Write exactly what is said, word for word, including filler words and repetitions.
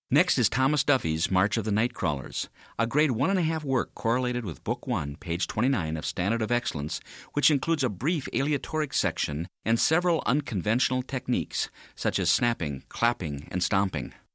Next is Thomas Duffy's March of the Nightcrawlers, a grade one and a half work correlated with Book one, page twenty-nine of Standard of Excellence, which includes a brief aleatoric section and several unconventional techniques, such as snapping, clapping, and stomping.